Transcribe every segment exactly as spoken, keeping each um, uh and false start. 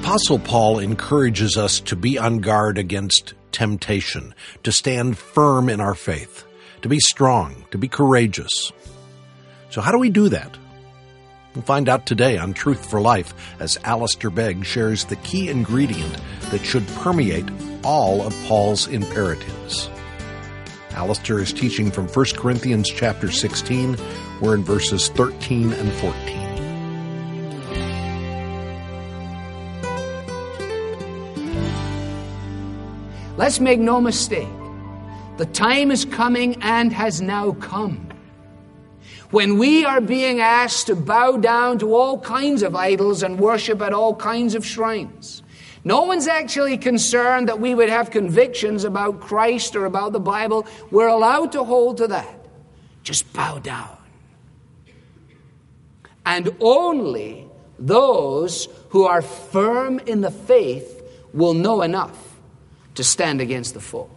Apostle Paul encourages us to be on guard against temptation, to stand firm in our faith, to be strong, to be courageous. So how do we do that? We'll find out today on Truth for Life as Alistair Begg shares the key ingredient that should permeate all of Paul's imperatives. Alistair is teaching from First Corinthians chapter sixteen. We're in verses thirteen and fourteen. Let's make no mistake. The time is coming and has now come when we are being asked to bow down to all kinds of idols and worship at all kinds of shrines. No one's actually concerned that we would have convictions about Christ or about the Bible. We're allowed to hold to that. Just bow down. And only those who are firm in the faith will know enough to stand against the foe.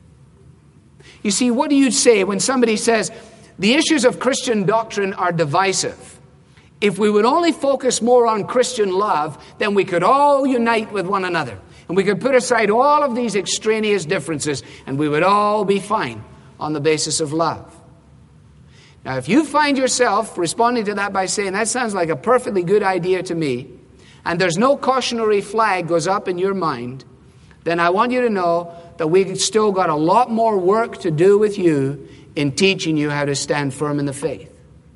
You see, what do you say when somebody says, the issues of Christian doctrine are divisive? If we would only focus more on Christian love, then we could all unite with one another. And we could put aside all of these extraneous differences, and we would all be fine on the basis of love. Now, if you find yourself responding to that by saying, that sounds like a perfectly good idea to me, and there's no cautionary flag goes up in your mind, then I want you to know that we've still got a lot more work to do with you in teaching you how to stand firm in the faith.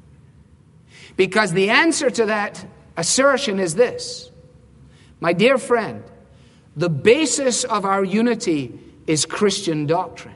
Because the answer to that assertion is this. My dear friend, the basis of our unity is Christian doctrine.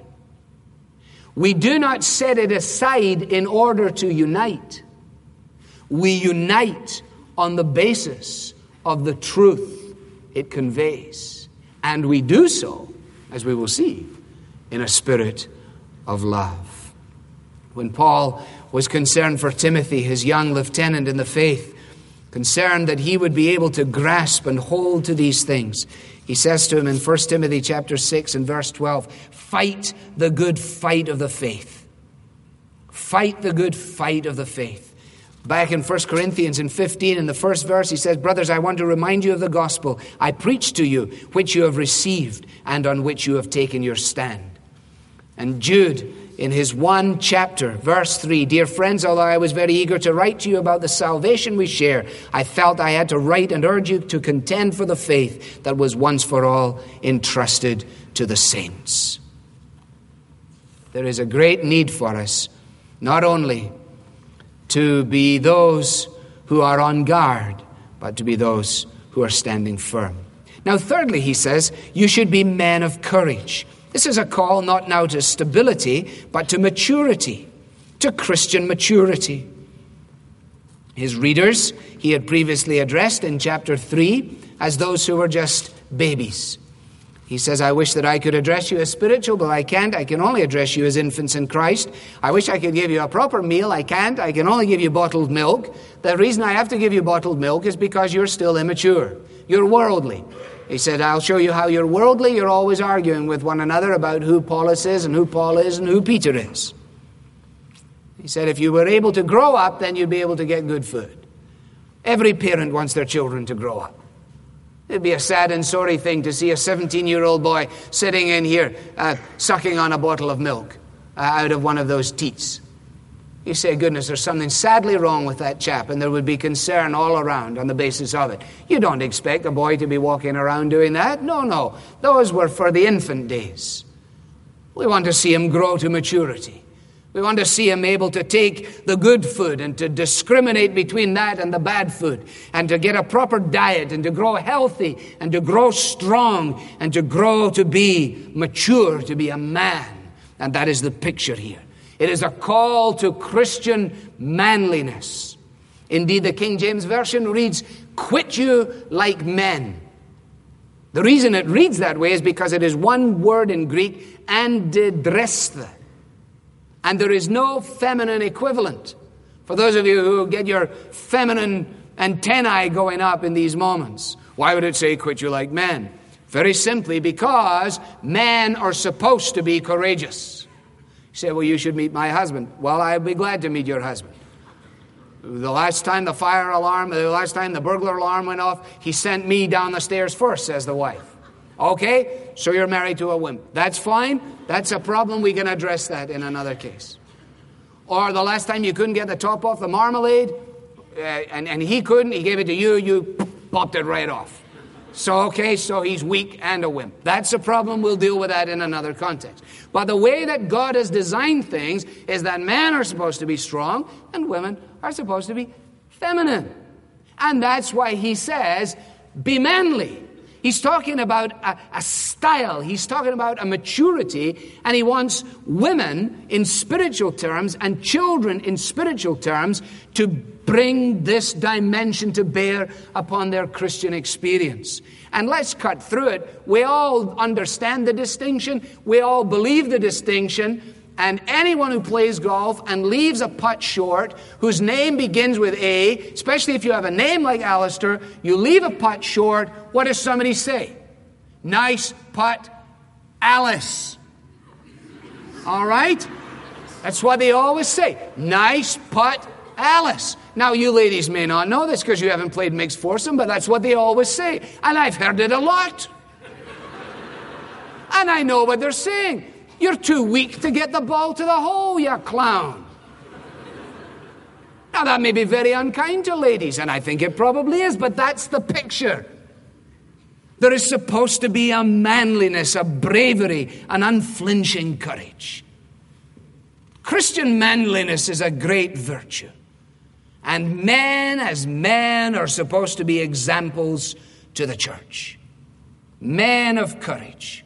We do not set it aside in order to unite. We unite on the basis of the truth it conveys. And we do so, as we will see, in a spirit of love. When Paul was concerned for Timothy, his young lieutenant in the faith, concerned that he would be able to grasp and hold to these things, he says to him in First Timothy chapter six and verse twelve, fight the good fight of the faith. Fight the good fight of the faith. Back in First Corinthians in fifteen, in the first verse, he says, brothers, I want to remind you of the gospel I preached to you, which you have received and on which you have taken your stand. And Jude, in his one chapter, verse three, dear friends, although I was very eager to write to you about the salvation we share, I felt I had to write and urge you to contend for the faith that was once for all entrusted to the saints. There is a great need for us, not only to be those who are on guard, but to be those who are standing firm. Now, thirdly, he says, you should be men of courage. This is a call not now to stability, but to maturity, to Christian maturity. His readers he had previously addressed in chapter three as those who were just babies. He says, I wish that I could address you as spiritual, but I can't. I can only address you as infants in Christ. I wish I could give you a proper meal. I can't. I can only give you bottled milk. The reason I have to give you bottled milk is because you're still immature. You're worldly. He said, I'll show you how you're worldly. You're always arguing with one another about who Apollos is and who Paul is and who Peter is. He said, if you were able to grow up, then you'd be able to get good food. Every parent wants their children to grow up. It'd be a sad and sorry thing to see a seventeen-year-old boy sitting in here uh, sucking on a bottle of milk uh, out of one of those teats. You say, goodness, there's something sadly wrong with that chap, and there would be concern all around on the basis of it. You don't expect a boy to be walking around doing that. No, no. Those were for the infant days. We want to see him grow to maturity. We want to see him able to take the good food and to discriminate between that and the bad food, and to get a proper diet and to grow healthy and to grow strong and to grow to be mature, to be a man. And that is the picture here. It is a call to Christian manliness. Indeed, the King James Version reads, quit you like men. The reason it reads that way is because it is one word in Greek, andidresthe. And there is no feminine equivalent. For those of you who get your feminine antennae going up in these moments, why would it say, quit you like men? Very simply, because men are supposed to be courageous. You say, well, you should meet my husband. Well, I'd be glad to meet your husband. The last time the fire alarm, the last time the burglar alarm went off, he sent me down the stairs first, says the wife. Okay, so you're married to a wimp. That's fine. That's a problem. We can address that in another case. Or the last time you couldn't get the top off the marmalade, uh, and, and he couldn't, he gave it to you, you popped it right off. So, okay, so he's weak and a wimp. That's a problem. We'll deal with that in another context. But the way that God has designed things is that men are supposed to be strong and women are supposed to be feminine. And that's why he says, be manly. He's talking about a, a style. He's talking about a maturity. And he wants women in spiritual terms and children in spiritual terms to bring this dimension to bear upon their Christian experience. And let's cut through it. We all understand the distinction. We all believe the distinction. And anyone who plays golf and leaves a putt short, whose name begins with A, especially if you have a name like Alistair, you leave a putt short, what does somebody say? Nice putt, Alice. All right? That's what they always say. Nice putt, Alice. Now, you ladies may not know this because you haven't played mixed foursome, but that's what they always say. And I've heard it a lot. And I know what they're saying. You're too weak to get the ball to the hole, you clown. Now, that may be very unkind to ladies, and I think it probably is, but that's the picture. There is supposed to be a manliness, a bravery, an unflinching courage. Christian manliness is a great virtue. And men as men are supposed to be examples to the church. Men of courage.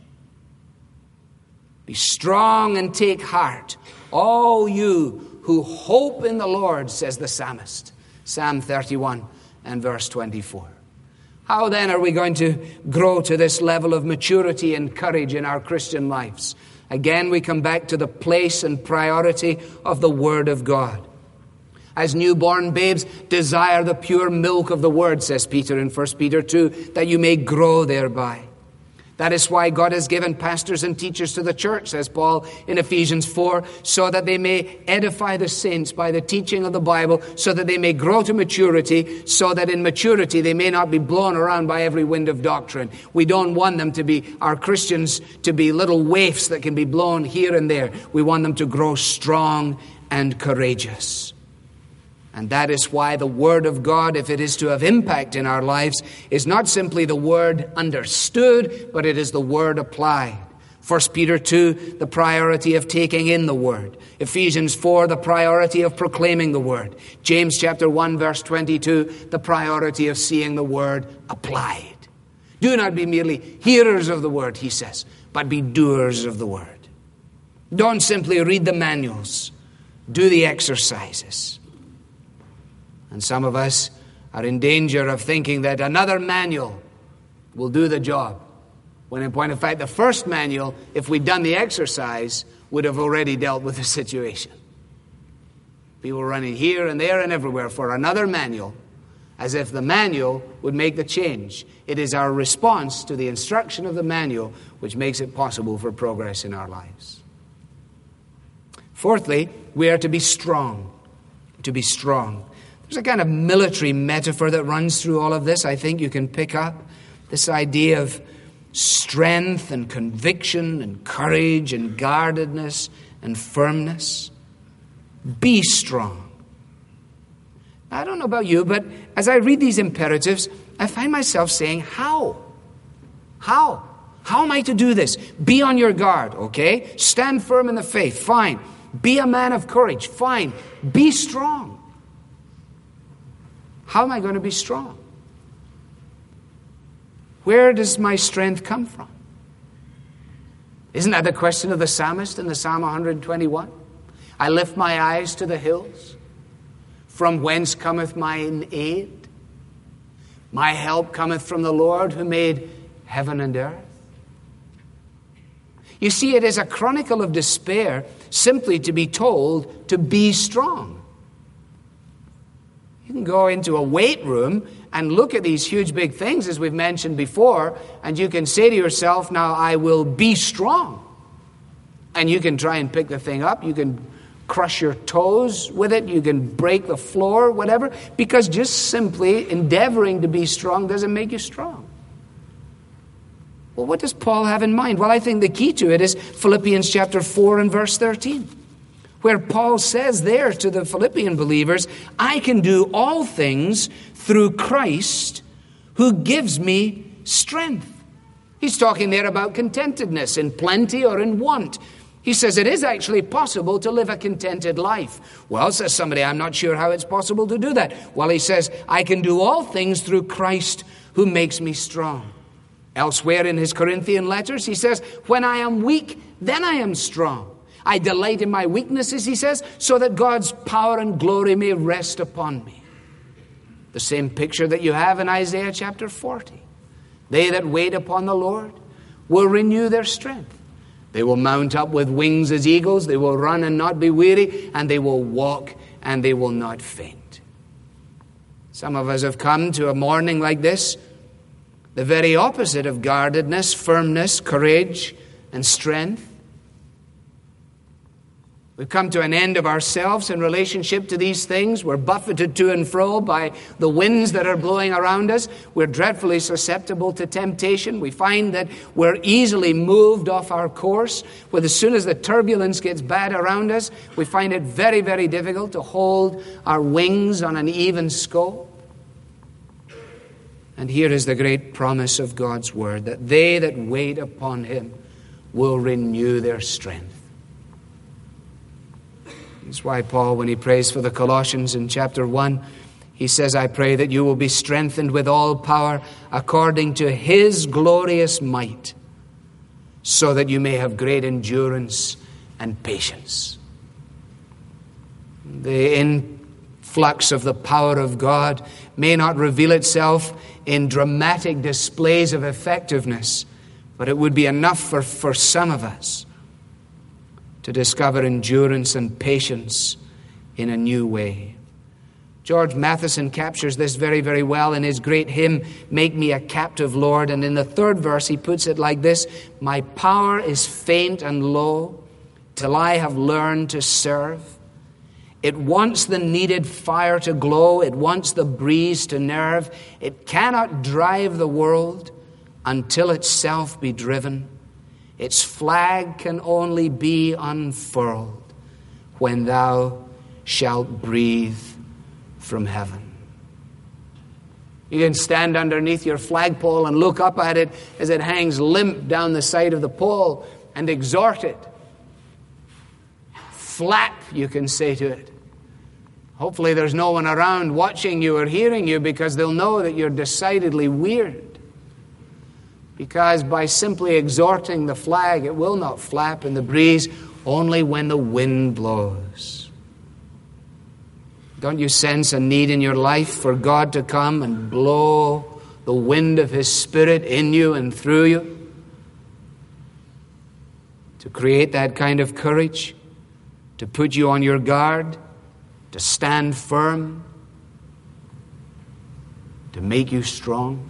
Be strong and take heart, all you who hope in the Lord, says the psalmist. Psalm thirty-one and verse twenty-four. How then are we going to grow to this level of maturity and courage in our Christian lives? Again, we come back to the place and priority of the Word of God. As newborn babes, desire the pure milk of the Word, says Peter in First Peter two, that you may grow thereby. That is why God has given pastors and teachers to the church, says Paul in Ephesians four, so that they may edify the saints by the teaching of the Bible, so that they may grow to maturity, so that in maturity they may not be blown around by every wind of doctrine. We don't want them to be, our Christians, to be little waifs that can be blown here and there. We want them to grow strong and courageous. And that is why the Word of God, if it is to have impact in our lives, is not simply the Word understood, but it is the Word applied. First Peter two, the priority of taking in the Word. Ephesians four, the priority of proclaiming the Word. James chapter one, verse twenty-two, the priority of seeing the Word applied. Do not be merely hearers of the Word, he says, but be doers of the Word. Don't simply read the manuals. Do the exercises. And some of us are in danger of thinking that another manual will do the job. When in point of fact, the first manual, if we'd done the exercise, would have already dealt with the situation. People running here and there and everywhere for another manual, as if the manual would make the change. It is our response to the instruction of the manual which makes it possible for progress in our lives. Fourthly, we are to be strong. To be strong. There's a kind of military metaphor that runs through all of this. I think you can pick up this idea of strength and conviction and courage and guardedness and firmness. Be strong. I don't know about you, but as I read these imperatives, I find myself saying, how? How? How am I to do this? Be on your guard, okay? Stand firm in the faith, fine. Be a man of courage, fine. Be strong. How am I going to be strong? Where does my strength come from? Isn't that the question of the psalmist in the Psalm one twenty-one? I lift my eyes to the hills. From whence cometh mine aid? My help cometh from the Lord who made heaven and earth. You see, it is a chronicle of despair simply to be told to be strong. You can go into a weight room and look at these huge big things, as we've mentioned before, and you can say to yourself, now I will be strong. And you can try and pick the thing up. You can crush your toes with it. You can break the floor, whatever, because just simply endeavoring to be strong doesn't make you strong. Well, what does Paul have in mind? Well, I think the key to it is Philippians chapter four and verse thirteen, where Paul says there to the Philippian believers, I can do all things through Christ who gives me strength. He's talking there about contentedness in plenty or in want. He says it is actually possible to live a contented life. Well, says somebody, I'm not sure how it's possible to do that. Well, he says, I can do all things through Christ who makes me strong. Elsewhere in his Corinthian letters, he says, when I am weak, then I am strong. I delight in my weaknesses, he says, so that God's power and glory may rest upon me. The same picture that you have in Isaiah chapter forty. They that wait upon the Lord will renew their strength. They will mount up with wings as eagles. They will run and not be weary, and they will walk and they will not faint. Some of us have come to a morning like this, the very opposite of guardedness, firmness, courage, and strength. We've come to an end of ourselves in relationship to these things. We're buffeted to and fro by the winds that are blowing around us. We're dreadfully susceptible to temptation. We find that we're easily moved off our course. Well, as soon as the turbulence gets bad around us, we find it very, very difficult to hold our wings on an even scope. And here is the great promise of God's word, that they that wait upon him will renew their strength. That's why Paul, when he prays for the Colossians in chapter one, he says, I pray that you will be strengthened with all power according to his glorious might, so that you may have great endurance and patience. The influx of the power of God may not reveal itself in dramatic displays of effectiveness, but it would be enough for, for some of us to discover endurance and patience in a new way. George Matheson captures this very, very well in his great hymn, Make Me a Captive, Lord. And in the third verse, he puts it like this, my power is faint and low till I have learned to serve. It wants the needed fire to glow. It wants the breeze to nerve. It cannot drive the world until itself be driven. Its flag can only be unfurled when thou shalt breathe from heaven. You can stand underneath your flagpole and look up at it as it hangs limp down the side of the pole and exhort it. Flap, you can say to it. Hopefully there's no one around watching you or hearing you, because they'll know that you're decidedly weird. Because by simply exhorting the flag, it will not flap in the breeze, only when the wind blows. Don't you sense a need in your life for God to come and blow the wind of his Spirit in you and through you? To create that kind of courage, to put you on your guard, to stand firm, to make you strong.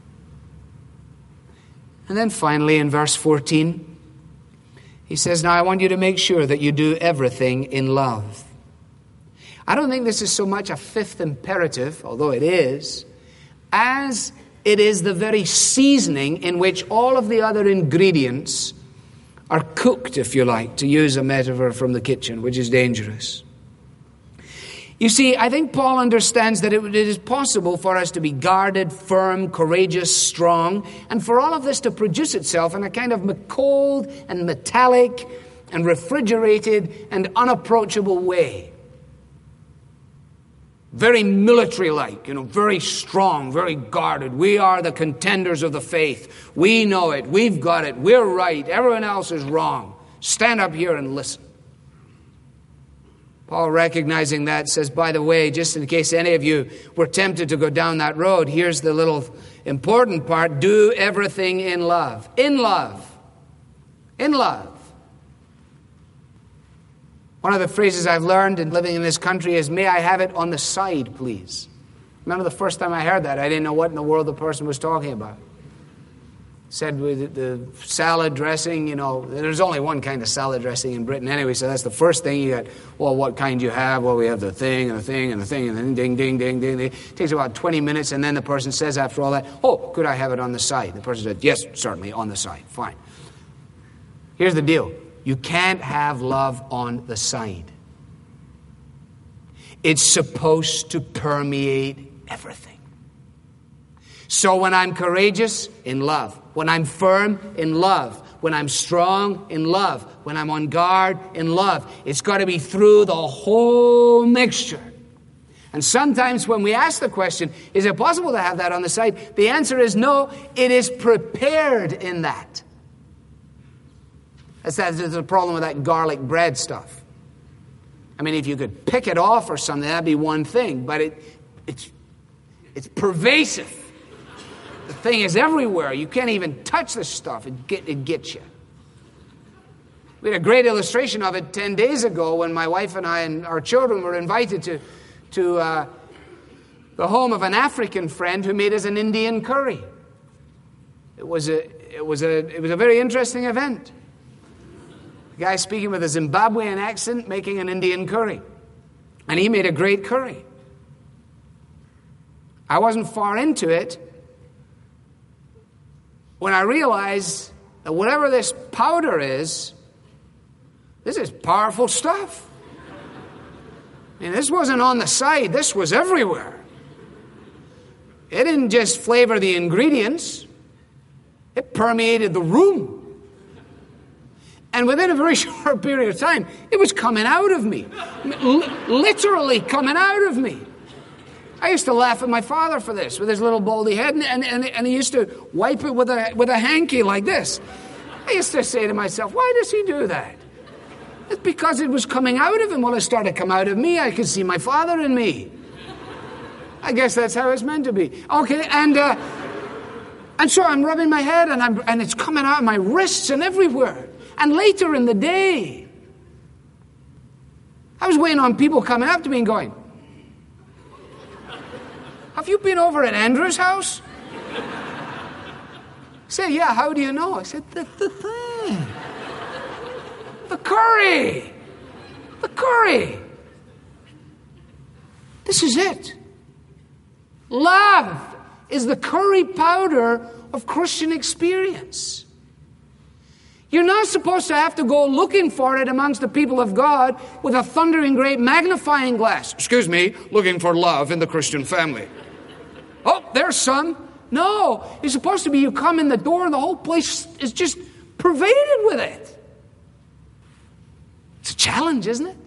And then finally in verse fourteen, he says, now I want you to make sure that you do everything in love. I don't think this is so much a fifth imperative, although it is, as it is the very seasoning in which all of the other ingredients are cooked, if you like, to use a metaphor from the kitchen, which is dangerous. You see, I think Paul understands that it is possible for us to be guarded, firm, courageous, strong, and for all of this to produce itself in a kind of cold and metallic and refrigerated and unapproachable way. Very military-like, you know, very strong, very guarded. We are the contenders of the faith. We know it. We've got it. We're right. Everyone else is wrong. Stand up here and listen. Paul, recognizing that, says, by the way, just in case any of you were tempted to go down that road, here's the little important part. Do everything in love. In love. In love. One of the phrases I've learned in living in this country is, may I have it on the side, please. Remember the first time I heard that, I didn't know what in the world the person was talking about. said with the salad dressing, you know, there's only one kind of salad dressing in Britain anyway, so that's the first thing you got. Well, what kind do you have? Well, we have the thing and the thing and the thing and then ding, ding, ding, ding, ding. It takes about twenty minutes, and then the person says after all that, oh, could I have it on the side? The person said, yes, certainly, on the side. Fine. Here's the deal. You can't have love on the side. It's supposed to permeate everything. So when I'm courageous, in love. When I'm firm, in love. When I'm strong, in love. When I'm on guard, in love. It's got to be through the whole mixture. And sometimes when we ask the question, is it possible to have that on the side? The answer is no, it is prepared in that. That's the problem with that garlic bread stuff. I mean, if you could pick it off or something, that'd be one thing. But it, it's, it's pervasive. The thing is everywhere. You can't even touch this stuff. It, get, it gets you. We had a great illustration of it ten days ago when my wife and I and our children were invited to, to uh, the home of an African friend who made us an Indian curry. It was a, it was a, it was a very interesting event. A guy speaking with a Zimbabwean accent making an Indian curry. And he made a great curry. I wasn't far into it when I realized that whatever this powder is, this is powerful stuff. I mean, this wasn't on the side. This was everywhere. It didn't just flavor the ingredients. It permeated the room. And within a very short period of time, it was coming out of me. L- literally coming out of me. I used to laugh at my father for this, with his little baldy head, and, and, and, and he used to wipe it with a, with a hanky like this. I used to say to myself, why does he do that? It's because it was coming out of him. Well, it started to come out of me. I could see my father in me. I guess that's how it's meant to be. Okay, and uh, and so I'm rubbing my head, and, I'm, and it's coming out of my wrists and everywhere. And later in the day, I was waiting on people coming up to me and going, have you been over at Andrew's house? I said, yeah, how do you know? I said, the, the thing. The curry. The curry. This is it. Love is the curry powder of Christian experience. You're not supposed to have to go looking for it amongst the people of God with a thundering great magnifying glass. Excuse me, looking for love in the Christian family. Oh, there's some. No, it's supposed to be you come in the door and the whole place is just pervaded with it. It's a challenge, isn't it?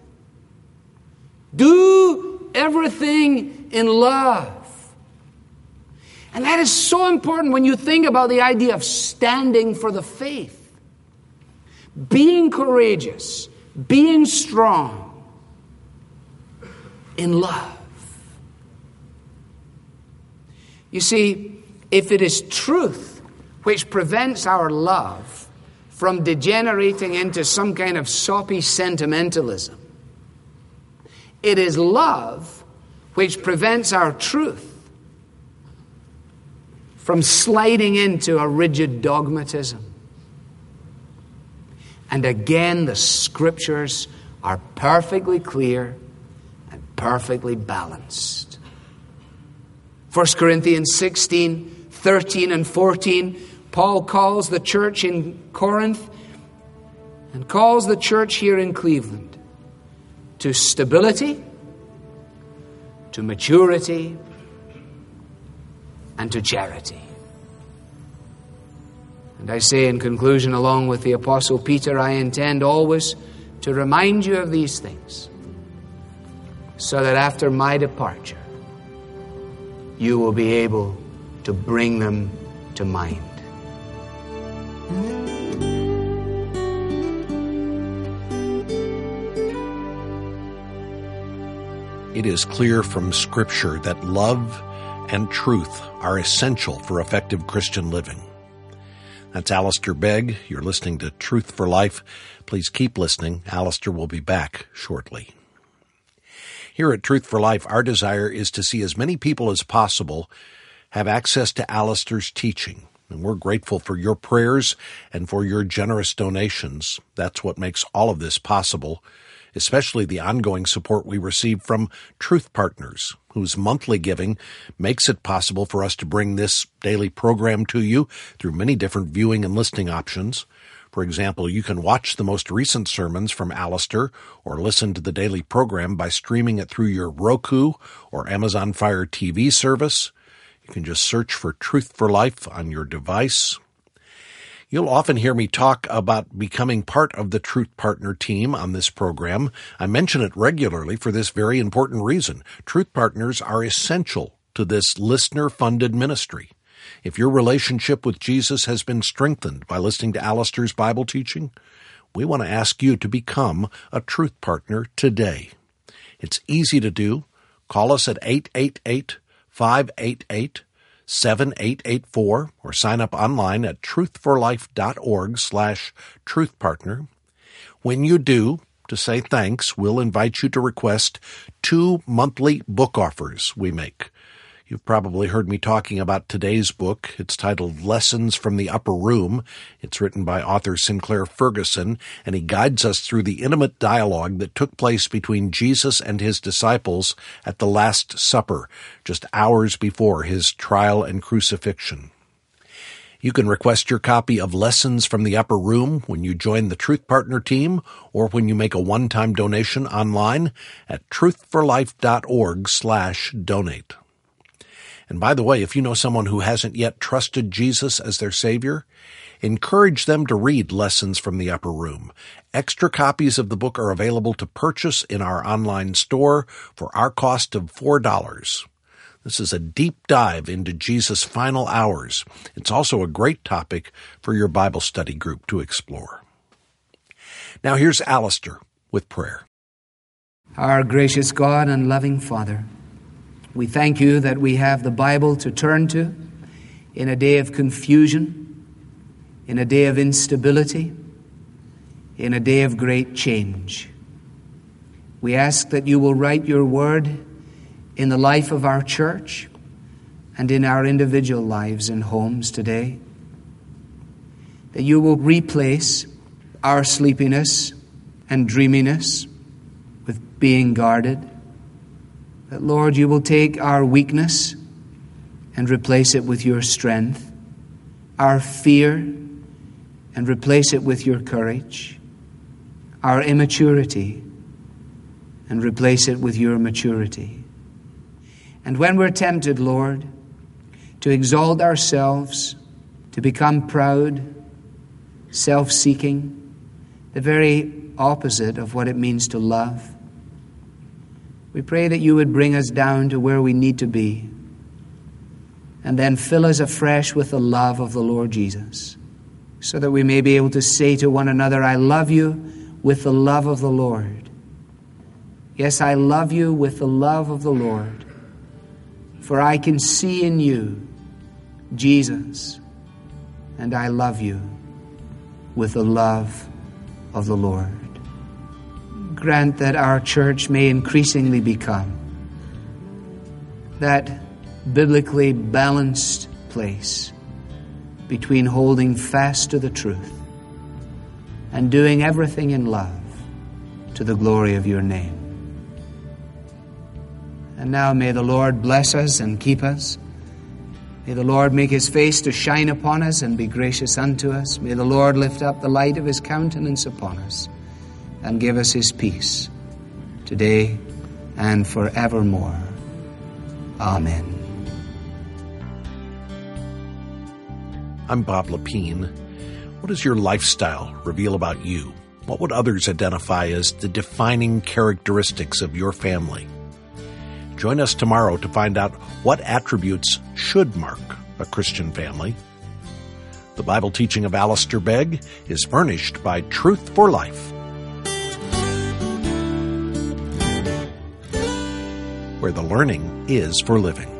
Do everything in love. And that is so important when you think about the idea of standing for the faith. Being courageous, being strong in love. You see, if it is truth which prevents our love from degenerating into some kind of soppy sentimentalism, it is love which prevents our truth from sliding into a rigid dogmatism. And again, the scriptures are perfectly clear and perfectly balanced. First Corinthians sixteen, thirteen and fourteen, Paul calls the church in Corinth and calls the church here in Cleveland to stability, to maturity, and to charity. And I say in conclusion, along with the Apostle Peter, I intend always to remind you of these things, so that after my departure, you will be able to bring them to mind. It is clear from Scripture that love and truth are essential for effective Christian living. That's Alistair Begg. You're listening to Truth for Life. Please keep listening. Alistair will be back shortly. Here at Truth for Life, our desire is to see as many people as possible have access to Alistair's teaching, And we're grateful for your prayers and for your generous donations. That's what makes all of this possible, especially the ongoing support we receive from Truth Partners, whose monthly giving makes it possible for us to bring this daily program to you through many different viewing and listening options. For example, you can watch the most recent sermons from Alistair or listen to the daily program by streaming it through your Roku or Amazon Fire T V service. You can just search for Truth for Life on your device. You'll often hear me talk about becoming part of the Truth Partner team on this program. I mention it regularly for this very important reason. Truth Partners are essential to this listener-funded ministry. If your relationship with Jesus has been strengthened by listening to Alistair's Bible teaching, we want to ask you to become a Truth Partner today. It's easy to do. Call us at eight eight eight, five eight eight, seven eight eight four or sign up online at truthforlife.org slash truthpartner. When you do, to say thanks, we'll invite you to request two monthly book offers we make. You've probably heard me talking about today's book. It's titled Lessons from the Upper Room. It's written by author Sinclair Ferguson, and he guides us through the intimate dialogue that took place between Jesus and his disciples at the Last Supper, just hours before his trial and crucifixion. You can request your copy of Lessons from the Upper Room when you join the Truth Partner team or when you make a one-time donation online at truthforlife.org slash donate. And by the way, if you know someone who hasn't yet trusted Jesus as their Savior, encourage them to read Lessons from the Upper Room. Extra copies of the book are available to purchase in our online store for our cost of four dollars. This is a deep dive into Jesus' final hours. It's also a great topic for your Bible study group to explore. Now here's Alistair with prayer. Our gracious God and loving Father, we thank you that we have the Bible to turn to in a day of confusion, in a day of instability, in a day of great change. We ask that you will write your word in the life of our church and in our individual lives and homes today, that you will replace our sleepiness and dreaminess with being guarded. That, Lord, you will take our weakness and replace it with your strength, our fear and replace it with your courage, our immaturity and replace it with your maturity. And when we're tempted, Lord, to exalt ourselves, to become proud, self-seeking, the very opposite of what it means to love, we pray that you would bring us down to where we need to be and then fill us afresh with the love of the Lord Jesus so that we may be able to say to one another, I love you with the love of the Lord. Yes, I love you with the love of the Lord, for I can see in you Jesus, and I love you with the love of the Lord. Grant that our church may increasingly become that biblically balanced place between holding fast to the truth and doing everything in love to the glory of your name. And now may the Lord bless us and keep us. May the Lord make his face to shine upon us and be gracious unto us. May the Lord lift up the light of his countenance upon us and give us his peace today and forevermore. Amen. I'm Bob Lepine. What does your lifestyle reveal about you? What would others identify as the defining characteristics of your family? Join us tomorrow to find out what attributes should mark a Christian family. The Bible teaching of Alistair Begg is furnished by Truth for Life, where the learning is for living.